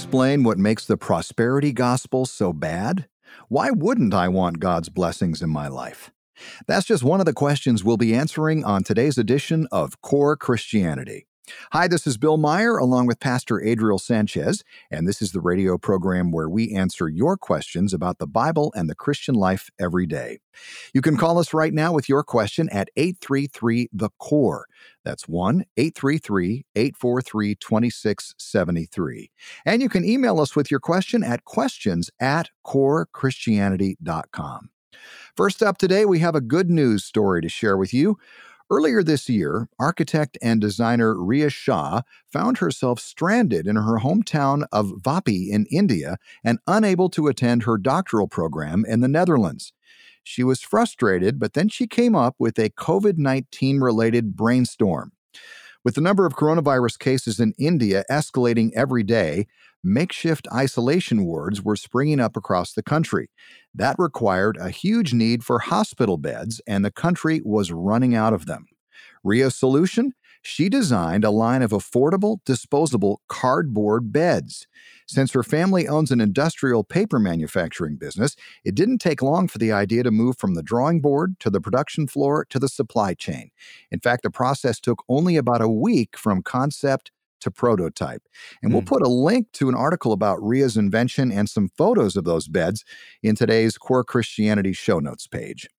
explain what makes the prosperity gospel so bad? Why wouldn't I want God's blessings in my life? That's just one of the questions we'll be answering on today's edition of Core Christianity. Hi, this is Bill Meyer along with Pastor Adriel Sanchez, and this is the radio program where we answer your questions about the Bible and the Christian life every day. You can call us right now with your question at 833-THE-CORE. That's 1-833-843-2673. And you can email us with your question at questions@corechristianity.com. First up today, we have a good news story to share with you. Earlier this year, architect and designer Ria Shah found herself stranded in her hometown of Vapi in India and unable to attend her doctoral program in the Netherlands. She was frustrated, but then she came up with a COVID-19 related brainstorm. With the number of coronavirus cases in India escalating every day, makeshift isolation wards were springing up across the country. That required a huge need for hospital beds, and the country was running out of them. Ria's solution? She designed a line of affordable, disposable cardboard beds. Since her family owns an industrial paper manufacturing business, it didn't take long for the idea to move from the drawing board to the production floor to the supply chain. In fact, the process took only about a week from concept to prototype. And we'll put a link to an article about Ria's invention and some photos of those beds in today's Core Christianity show notes page.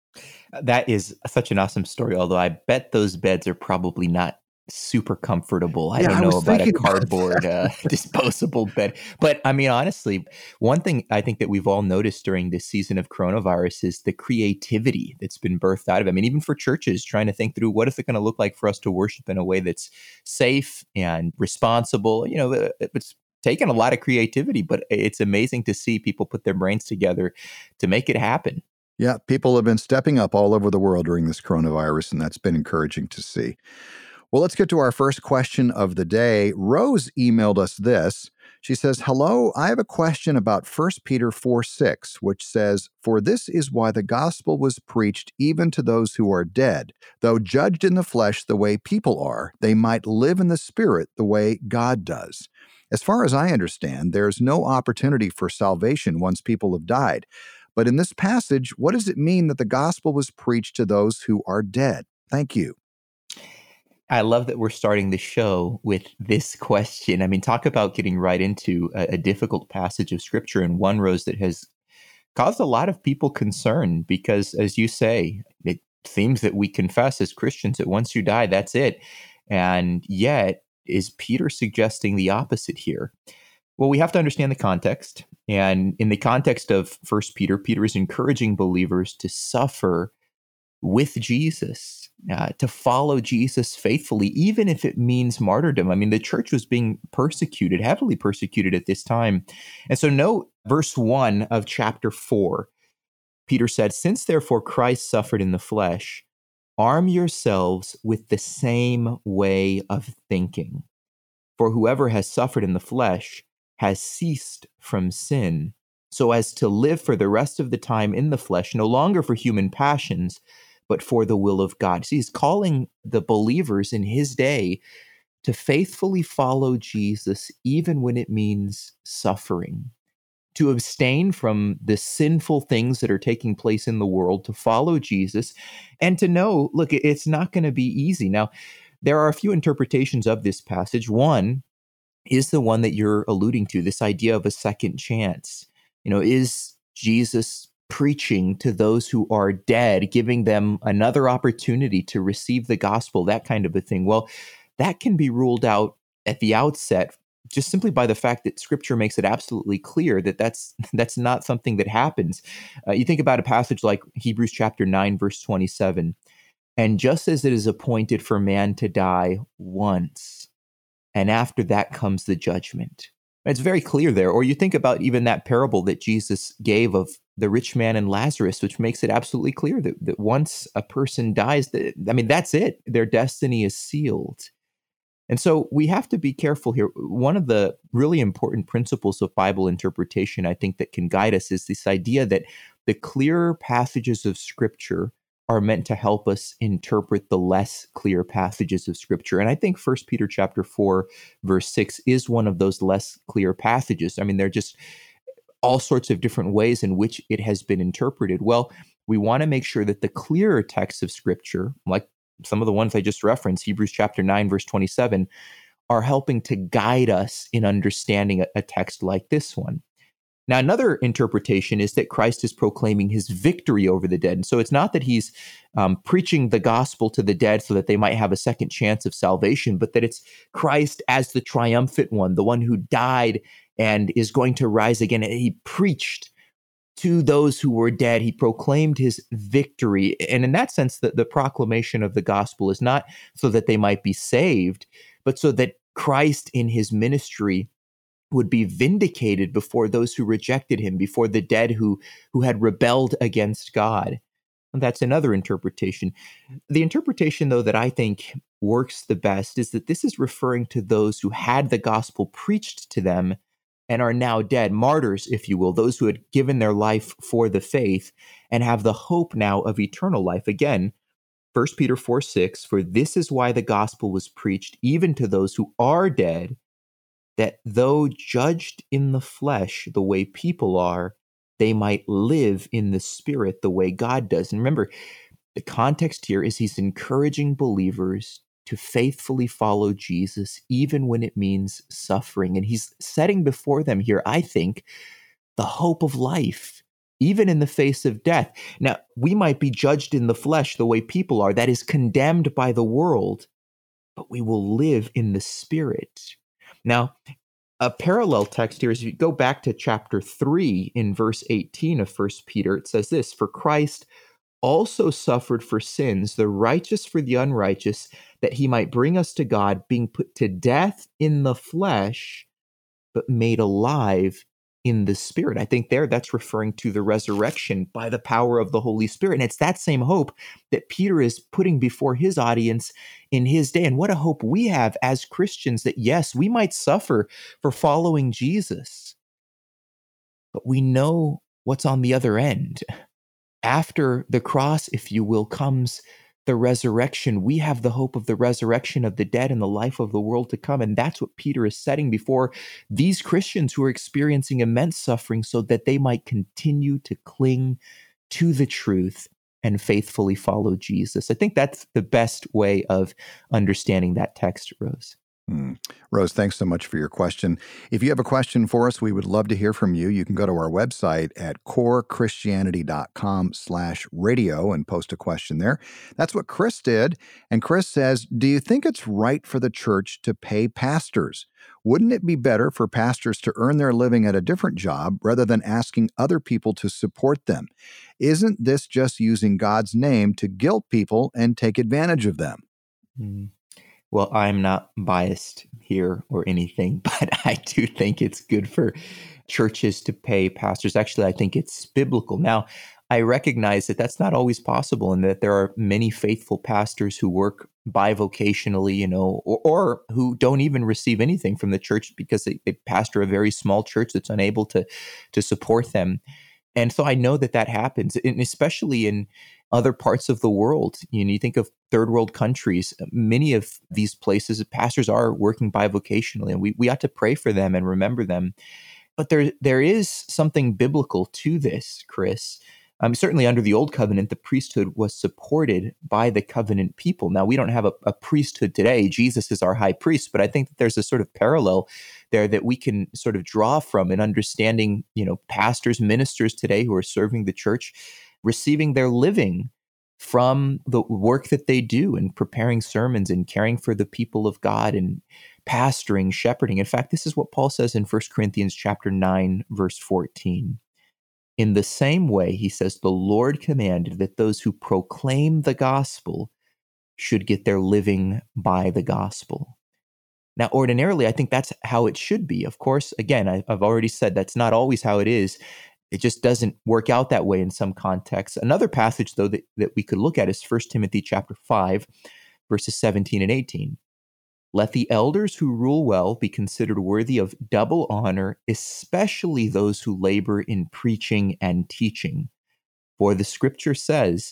That is such an awesome story, although I bet those beds are probably not super comfortable. I don't know about a cardboard disposable bed. But I mean, honestly, one thing I think that we've all noticed during this season of coronavirus is the creativity that's been birthed out of it. I mean, even for churches trying to think through what is it going to look like for us to worship in a way that's safe and responsible. You know, it's taken a lot of creativity, but it's amazing to see people put their brains together to make it happen. Yeah, people have been stepping up all over the world during this coronavirus, and that's been encouraging to see. Well, let's get to our first question of the day. Rose emailed us this. She says, "Hello, I have a question about 1 Peter 4:6, which says, 'For this is why the gospel was preached even to those who are dead. Though judged in the flesh the way people are, they might live in the spirit the way God does.' As far as I understand, there's no opportunity for salvation once people have died. But in this passage, what does it mean that the gospel was preached to those who are dead? Thank you." I love that we're starting the show with this question. I mean, talk about getting right into a difficult passage of scripture, and one, Rose, that has caused a lot of people concern because, as you say, it seems that we confess as Christians that once you die, that's it. And yet, is Peter suggesting the opposite here? Well, we have to understand the context. And in the context of 1 Peter, Peter is encouraging believers to suffer with Jesus, to follow Jesus faithfully, even if it means martyrdom. I mean, the church was being persecuted, heavily persecuted at this time. And so note verse 1 of chapter 4. Peter said, "Since therefore Christ suffered in the flesh, arm yourselves with the same way of thinking. For whoever has suffered in the flesh has ceased from sin, so as to live for the rest of the time in the flesh, no longer for human passions, but for the will of God." See, he's calling the believers in his day to faithfully follow Jesus, even when it means suffering, to abstain from the sinful things that are taking place in the world, to follow Jesus, and to know, look, it's not going to be easy. Now, there are a few interpretations of this passage. One is the one that you're alluding to, this idea of a second chance. You know, is Jesus preaching to those who are dead, giving them another opportunity to receive the gospel, that kind of a thing? Well, that can be ruled out at the outset just simply by the fact that Scripture makes it absolutely clear that that's not something that happens. You think about a passage like Hebrews chapter 9, verse 27, "And just as it is appointed for man to die once, and after that comes the judgment." It's very clear there. Or you think about even that parable that Jesus gave of the rich man and Lazarus, which makes it absolutely clear that once a person dies, that's it. Their destiny is sealed. And so we have to be careful here. One of the really important principles of Bible interpretation, I think, that can guide us is this idea that the clearer passages of Scripture are meant to help us interpret the less clear passages of Scripture. And I think 1 Peter chapter 4, verse 6 is one of those less clear passages. I mean, they're just all sorts of different ways in which it has been interpreted. Well, we want to make sure that the clearer texts of Scripture, like some of the ones I just referenced, Hebrews chapter 9, verse 27, are helping to guide us in understanding a text like this one. Now, another interpretation is that Christ is proclaiming his victory over the dead. And so it's not that he's preaching the gospel to the dead so that they might have a second chance of salvation, but that it's Christ as the triumphant one, the one who died and is going to rise again. And he preached to those who were dead. He proclaimed his victory. And in that sense, the proclamation of the gospel is not so that they might be saved, but so that Christ in his ministry would be vindicated before those who rejected him, before the dead who had rebelled against God. And that's another interpretation. The interpretation, though, that I think works the best is that this is referring to those who had the gospel preached to them and are now dead, martyrs, if you will, those who had given their life for the faith and have the hope now of eternal life. Again, 1 Peter 4:6, for this is why the gospel was preached even to those who are dead, that though judged in the flesh the way people are, they might live in the spirit the way God does. And remember, the context here is he's encouraging believers to faithfully follow Jesus, even when it means suffering. And he's setting before them here, I think, the hope of life, even in the face of death. Now, we might be judged in the flesh the way people are, that is condemned by the world, but we will live in the spirit. Now, a parallel text here is you go back to chapter 3 in verse 18 of 1 Peter. It says this, for Christ also suffered for sins, the righteous for the unrighteous, that he might bring us to God, being put to death in the flesh, but made alive in the spirit. I think that's referring to the resurrection by the power of the Holy Spirit. And it's that same hope that Peter is putting before his audience in his day. And what a hope we have as Christians that, yes, we might suffer for following Jesus, but we know what's on the other end. After the cross, if you will, comes the resurrection. We have the hope of the resurrection of the dead and the life of the world to come. And that's what Peter is setting before these Christians who are experiencing immense suffering so that they might continue to cling to the truth and faithfully follow Jesus. I think that's the best way of understanding that text, Rose. Rose, thanks so much for your question. If you have a question for us, we would love to hear from you. You can go to our website at corechristianity.com/radio and post a question there. That's what Chris did. And Chris says, do you think it's right for the church to pay pastors? Wouldn't it be better for pastors to earn their living at a different job rather than asking other people to support them? Isn't this just using God's name to guilt people and take advantage of them? Well, I'm not biased here or anything, but I do think it's good for churches to pay pastors. Actually, I think it's biblical. Now, I recognize that that's not always possible and that there are many faithful pastors who work bivocationally, or who don't even receive anything from the church because they pastor a very small church that's unable to support them. And so I know that happens, and especially in other parts of the world. You think of third world countries, many of these places, pastors are working bivocationally, and we ought to pray for them and remember them. But there is something biblical to this, Chris. Certainly under the Old Covenant, the priesthood was supported by the covenant people. Now, we don't have a priesthood today. Jesus is our high priest, but I think that there's a sort of parallel there that we can sort of draw from in understanding, pastors, ministers today who are serving the church, receiving their living from the work that they do in preparing sermons and caring for the people of God and pastoring, shepherding. In fact, this is what Paul says in 1 Corinthians chapter 9, verse 14. In the same way, he says, the Lord commanded that those who proclaim the gospel should get their living by the gospel. Now, ordinarily, I think that's how it should be. Of course, again, I've already said that's not always how it is. It just doesn't work out that way in some contexts. Another passage, though, that we could look at is 1 Timothy chapter 5, verses 17 and 18. Let the elders who rule well be considered worthy of double honor, especially those who labor in preaching and teaching. For the scripture says,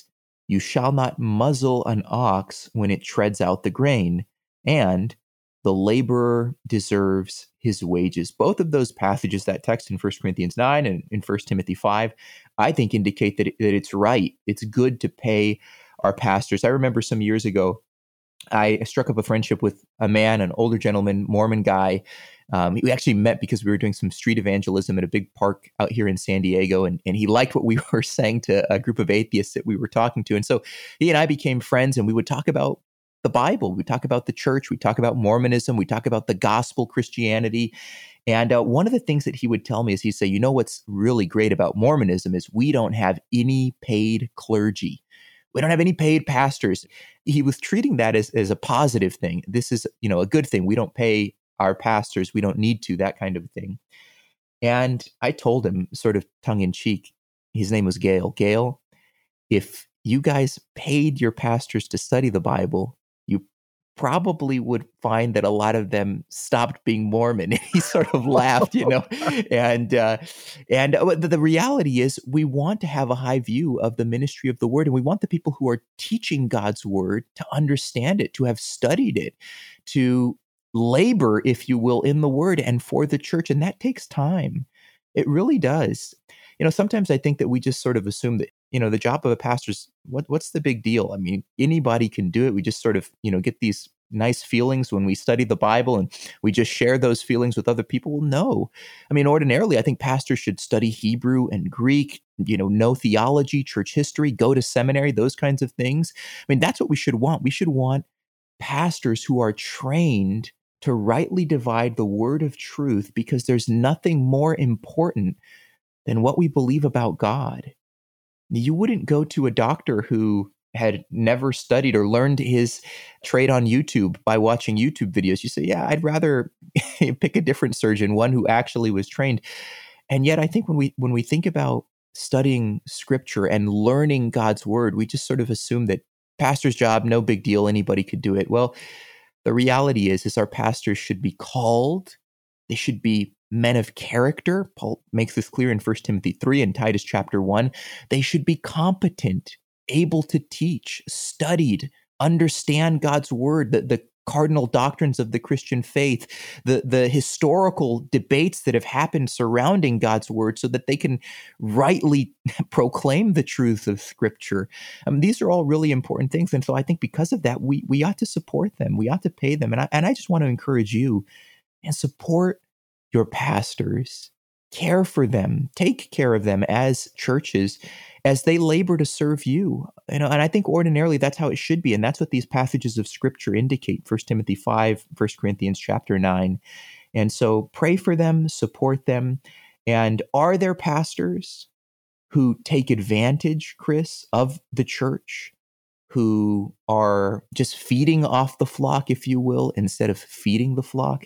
You shall not muzzle an ox when it treads out the grain, and the laborer deserves his wages. Both of those passages, that text in 1 Corinthians 9 and in 1 Timothy 5, I think indicate that it's right. It's good to pay our pastors. I remember some years ago, I struck up a friendship with a man, an older gentleman, Mormon guy. We actually met because we were doing some street evangelism at a big park out here in San Diego, and he liked what we were saying to a group of atheists that we were talking to. And so he and I became friends, and we would talk about the Bible. We talk about the church. We talk about Mormonism. We talk about the gospel Christianity. And one of the things that he would tell me is he'd say, what's really great about Mormonism is we don't have any paid clergy. We don't have any paid pastors. He was treating that as a positive thing. This is, a good thing. We don't pay our pastors. We don't need to, that kind of thing. And I told him sort of tongue in cheek, his name was Gail. Gail, if you guys paid your pastors to study the Bible, you probably would find that a lot of them stopped being Mormon. And he sort of laughed, and the reality is we want to have a high view of the ministry of the word. And we want the people who are teaching God's word to understand it, to have studied it, to labor, if you will, in the word and for the church. And that takes time. It really does. Sometimes I think that we just sort of assume that, the job of a pastor is what's the big deal? I mean, anybody can do it. We just sort of, get these nice feelings when we study the Bible and we just share those feelings with other people. Well, no. I mean, ordinarily, I think pastors should study Hebrew and Greek, know theology, church history, go to seminary, those kinds of things. I mean, that's what we should want. We should want pastors who are trained to rightly divide the word of truth, because there's nothing more important than what we believe about God. You wouldn't go to a doctor who had never studied or learned his trade on YouTube by watching YouTube videos. You say, yeah, I'd rather pick a different surgeon, one who actually was trained. And yet I think when we think about studying scripture and learning God's word, we just sort of assume that pastor's job, no big deal, anybody could do it. Well, the reality is our pastors should be called. They should be men of character. Paul makes this clear in 1 Timothy 3 and Titus chapter 1. They should be competent, able to teach, studied, understand God's word, the cardinal doctrines of the Christian faith, the historical debates that have happened surrounding God's word, so that they can rightly proclaim the truth of Scripture. These are all really important things. And so I think because of that, we ought to support them. We ought to pay them. And I just want to encourage you and support your pastors, care for them, take care of them as churches, as they labor to serve you. And I think ordinarily that's how it should be. And that's what these passages of scripture indicate. 1 Timothy 5, 1 Corinthians chapter 9. And so pray for them, support them. And are there pastors who take advantage, Chris, of the church, who are just feeding off the flock, if you will, instead of feeding the flock?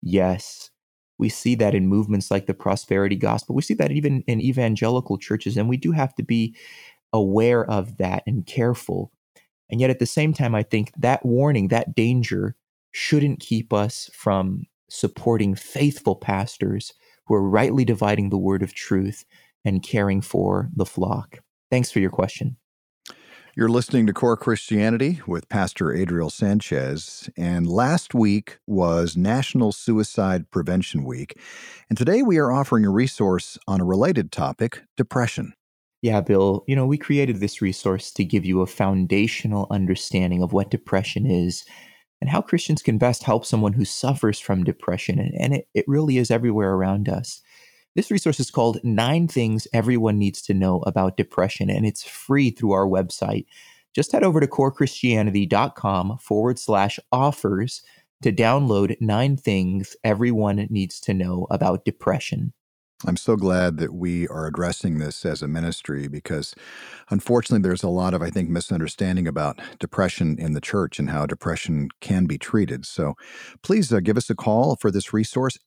Yes. We see that in movements like the prosperity gospel. We see that even in evangelical churches, and we do have to be aware of that and careful. And yet at the same time, I think that warning, that danger shouldn't keep us from supporting faithful pastors who are rightly dividing the word of truth and caring for the flock. Thanks for your question. You're listening to Core Christianity with Pastor Adriel Sanchez, and last week was National Suicide Prevention Week, and today we are offering a resource on a related topic, depression. Yeah, Bill, we created this resource to give you a foundational understanding of what depression is and how Christians can best help someone who suffers from depression, and it really is everywhere around us. This resource is called 9 Things Everyone Needs to Know About Depression, and it's free through our website. Just head over to corechristianity.com/offers to download 9 Things Everyone Needs to Know About Depression. I'm so glad that we are addressing this as a ministry because, unfortunately, there's a lot of, I think, misunderstanding about depression in the church and how depression can be treated. So please give us a call for this resource,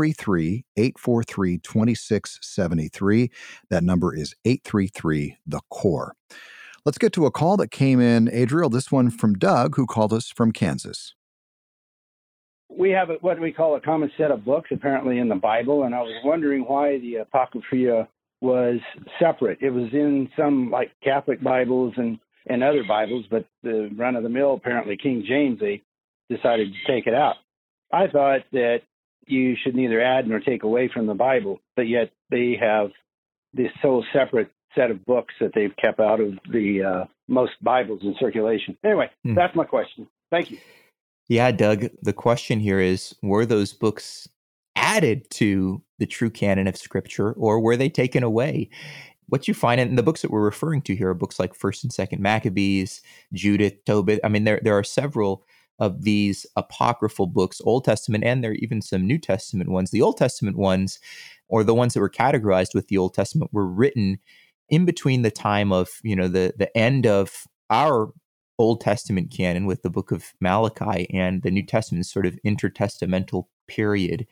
833-843-2673. That number is 833-THE-CORE. Let's get to a call that came in, Adriel, this one from Doug, who called us from Kansas. We have what we call a common set of books, apparently, in the Bible, and I was wondering why the Apocrypha was separate. It was in some, like, Catholic Bibles and in other Bibles, but the run-of-the-mill, apparently King James, they decided to take it out. I thought that you should neither add nor take away from the Bible, but yet they have this whole separate set of books that they've kept out of the most Bibles in circulation. Anyway, that's my question. Thank you. Yeah, Doug, the question here is, were those books added to the true canon of Scripture, or were they taken away? What you find in the books that we're referring to here are books like 1st and 2nd Maccabees, Judith, Tobit. I mean, there are several of these apocryphal books, Old Testament, and there are even some New Testament ones. The Old Testament ones, or the ones that were categorized with the Old Testament, were written in between the time of, the end of our Old Testament canon with the book of Malachi and the New Testament sort of intertestamental period.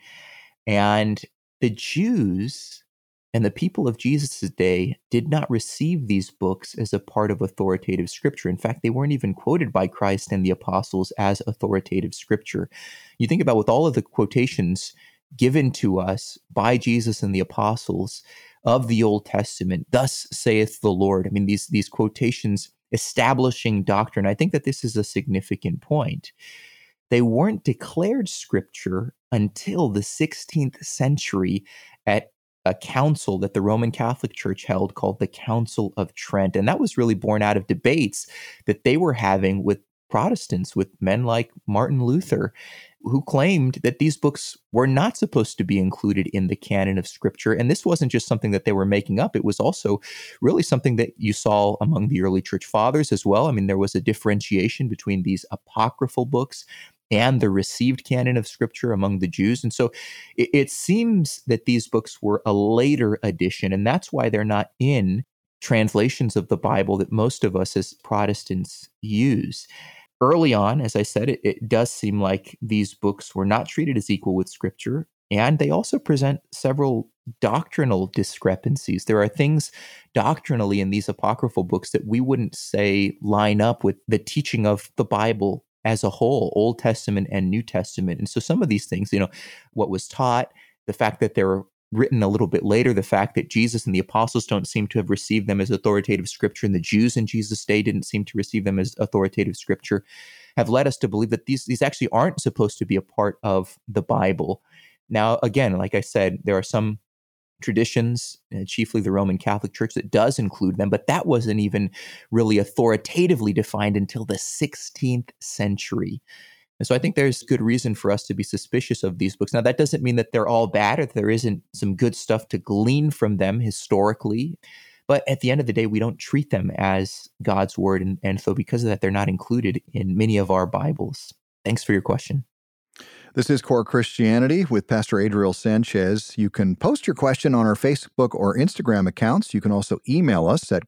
And the Jews and the people of Jesus' day did not receive these books as a part of authoritative Scripture. In fact, they weren't even quoted by Christ and the apostles as authoritative Scripture. You think about with all of the quotations given to us by Jesus and the apostles of the Old Testament, thus saith the Lord. I mean, these quotations establishing doctrine, I think that this is a significant point. They weren't declared Scripture until the 16th century at a council that the Roman Catholic Church held called the Council of Trent. And that was really born out of debates that they were having with Protestants, with men like Martin Luther, who claimed that these books were not supposed to be included in the canon of Scripture. And this wasn't just something that they were making up. It was also really something that you saw among the early church fathers as well. I mean, there was a differentiation between these apocryphal books and the received canon of Scripture among the Jews. And so it seems that these books were a later addition, and that's why they're not in translations of the Bible that most of us as Protestants use. Early on, as I said, it does seem like these books were not treated as equal with Scripture, and they also present several doctrinal discrepancies. There are things doctrinally in these apocryphal books that we wouldn't say line up with the teaching of the Bible as a whole, Old Testament and New Testament. And so some of these things, what was taught, the fact that they were written a little bit later, the fact that Jesus and the apostles don't seem to have received them as authoritative Scripture, and the Jews in Jesus' day didn't seem to receive them as authoritative Scripture, have led us to believe that these actually aren't supposed to be a part of the Bible. Now, again, like I said, there are some traditions, chiefly the Roman Catholic Church, that does include them, but that wasn't even really authoritatively defined until the 16th century. And so I think there's good reason for us to be suspicious of these books. Now, that doesn't mean that they're all bad or that there isn't some good stuff to glean from them historically. But at the end of the day, we don't treat them as God's word. And so because of that, they're not included in many of our Bibles. Thanks for your question. This is Core Christianity with Pastor Adriel Sanchez. You can post your question on our Facebook or Instagram accounts. You can also email us at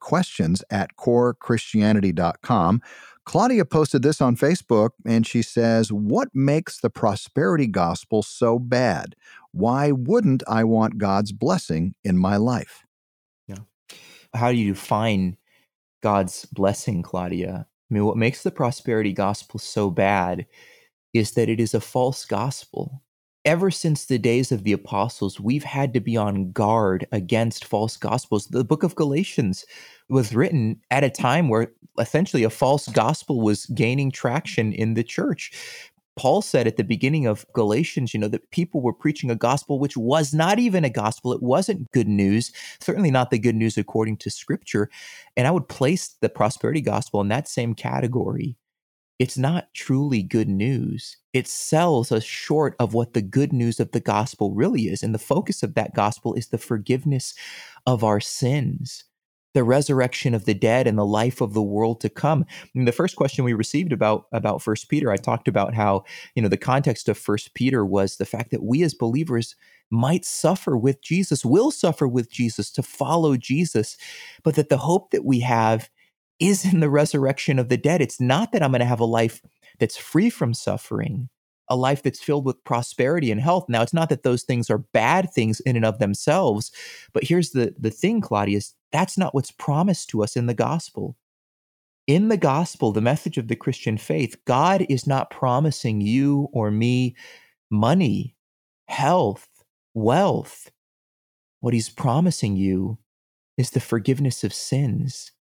questions@corechristianity.com. Claudia posted this on Facebook, and she says, "What makes the prosperity gospel so bad? Why wouldn't I want God's blessing in my life?" Yeah. How do you define God's blessing, Claudia? I mean, what makes the prosperity gospel so bad is that it is a false gospel. Ever since the days of the apostles, we've had to be on guard against false gospels. The book of Galatians was written at a time where essentially a false gospel was gaining traction in the church. Paul said at the beginning of Galatians, that people were preaching a gospel which was not even a gospel. It wasn't good news, certainly not the good news according to Scripture. And I would place the prosperity gospel in that same category. It's not truly good news. It sells us short of what the good news of the gospel really is. And the focus of that gospel is the forgiveness of our sins, the resurrection of the dead, and the life of the world to come. And the first question we received about 1 Peter, I talked about how, the context of 1 Peter was the fact that we as believers might suffer with Jesus, will suffer with Jesus, to follow Jesus, but that the hope that we have is in the resurrection of the dead. It's not that I'm going to have a life that's free from suffering, a life that's filled with prosperity and health. Now, it's not that those things are bad things in and of themselves, but here's the thing, Claudia, is that's not what's promised to us in the gospel. In the gospel, the message of the Christian faith, God is not promising you or me money, health, wealth. What he's promising you is the forgiveness of sins,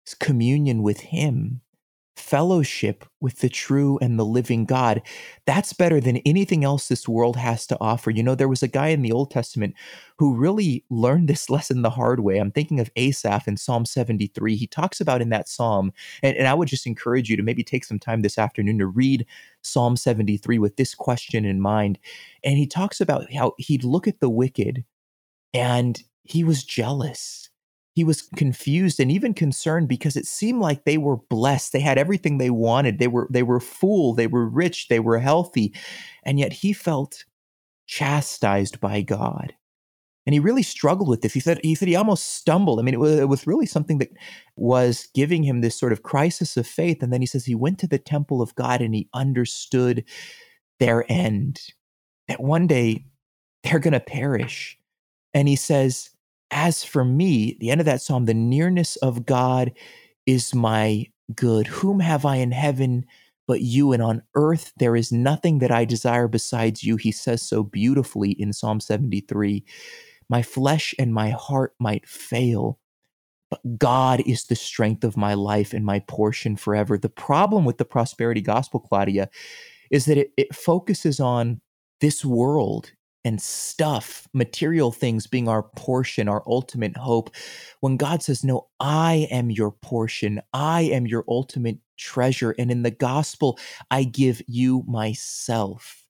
communion with him, fellowship with the true and the living God. That's better than anything else this world has to offer. You know, there was a guy in the Old Testament who really learned this lesson the hard way. I'm thinking of Asaph in Psalm 73. He talks about in that psalm, and I would just encourage you to maybe take some time this afternoon to read Psalm 73 with this question in mind. And he talks about how he'd look at the wicked and he was jealous. He was confused and even concerned because it seemed like they were blessed. They had everything they wanted. They were full. They were rich. They were healthy. And yet he felt chastised by God. And he really struggled with this. He said he almost stumbled. I mean, it was really something that was giving him this sort of crisis of faith. And then he says he went to the temple of God and he understood their end, that one day they're going to perish. And he says, as for me, the end of that psalm, the nearness of God is my good. Whom have I in heaven but you? And on earth, there is nothing that I desire besides you. He says so beautifully in Psalm 73. My flesh and my heart might fail, but God is the strength of my life and my portion forever. The problem with the prosperity gospel, Claudia, is that it focuses on this world and stuff, material things being our portion, our ultimate hope, when God says, no, I am your portion. I am your ultimate treasure. And in the gospel, I give you myself.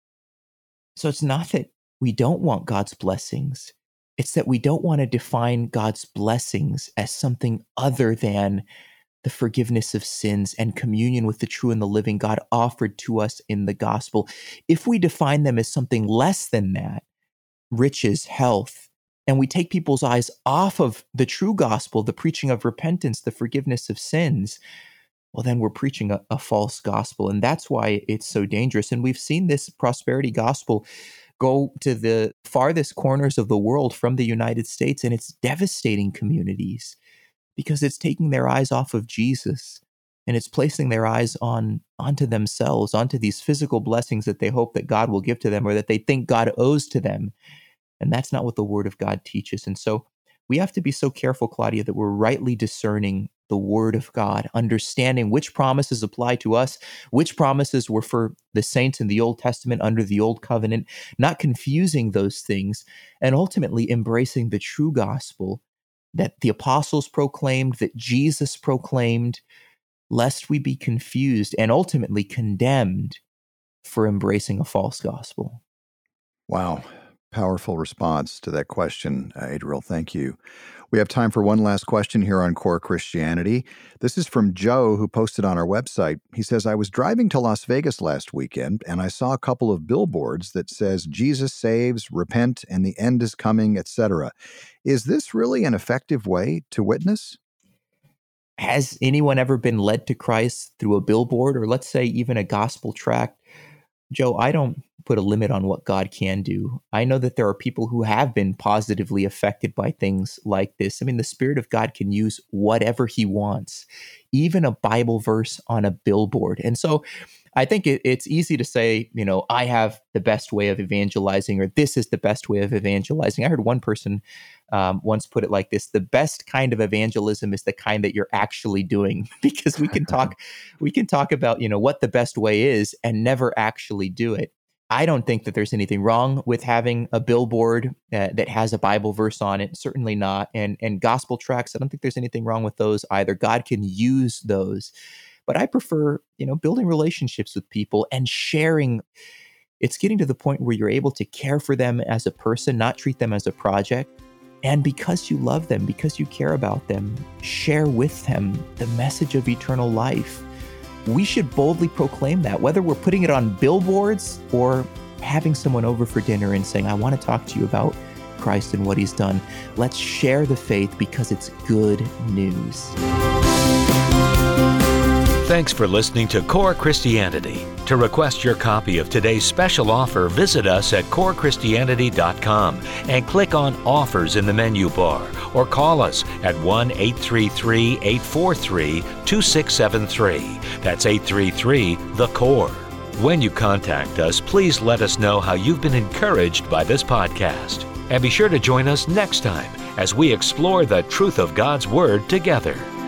So it's not that we don't want God's blessings. It's that we don't want to define God's blessings as something other than the forgiveness of sins and communion with the true and the living God offered to us in the gospel. If we define them as something less than that, riches, health, and we take people's eyes off of the true gospel, the preaching of repentance, the forgiveness of sins, well, then we're preaching a false gospel. And that's why it's so dangerous. And we've seen this prosperity gospel go to the farthest corners of the world from the United States, and it's devastating communities, because it's taking their eyes off of Jesus and it's placing their eyes onto themselves, onto these physical blessings that they hope that God will give to them or that they think God owes to them. And that's not what the Word of God teaches. And so we have to be so careful, Claudia, that we're rightly discerning the Word of God, understanding which promises apply to us, which promises were for the saints in the Old Testament under the Old Covenant, not confusing those things, and ultimately embracing the true gospel that the apostles proclaimed, that Jesus proclaimed, lest we be confused and ultimately condemned for embracing a false gospel. Wow. Powerful response to that question, Adriel. Thank you. We have time for one last question here on Core Christianity. This is from Joe, who posted on our website. He says, I was driving to Las Vegas last weekend, and I saw a couple of billboards that says, Jesus saves, repent, and the end is coming, etc. Is this really an effective way to witness? Has anyone ever been led to Christ through a billboard or let's say even a gospel tract? Joe, I don't put a limit on what God can do. I know that there are people who have been positively affected by things like this. I mean, the Spirit of God can use whatever he wants, even a Bible verse on a billboard. And so I think it's easy to say, you know, I have the best way of evangelizing, or this is the best way of evangelizing. I heard one person once put it like this: the best kind of evangelism is the kind that you're actually doing, because we can talk about, you know, what the best way is and never actually do it. I don't think that there's anything wrong with having a billboard that has a Bible verse on it. Certainly not. And gospel tracts, I don't think there's anything wrong with those either. God can use those. But I prefer, you know, building relationships with people and sharing. It's getting to the point where you're able to care for them as a person, not treat them as a project. And because you love them, because you care about them, share with them the message of eternal life. We should boldly proclaim that, whether we're putting it on billboards or having someone over for dinner and saying, I want to talk to you about Christ and what he's done. Let's share the faith because it's good news. Thanks for listening to Core Christianity. To request your copy of today's special offer, visit us at corechristianity.com and click on Offers in the menu bar, or call us at 1-833-843-2673. That's 833-THE-CORE. When you contact us, please let us know how you've been encouraged by this podcast. And be sure to join us next time as we explore the truth of God's Word together.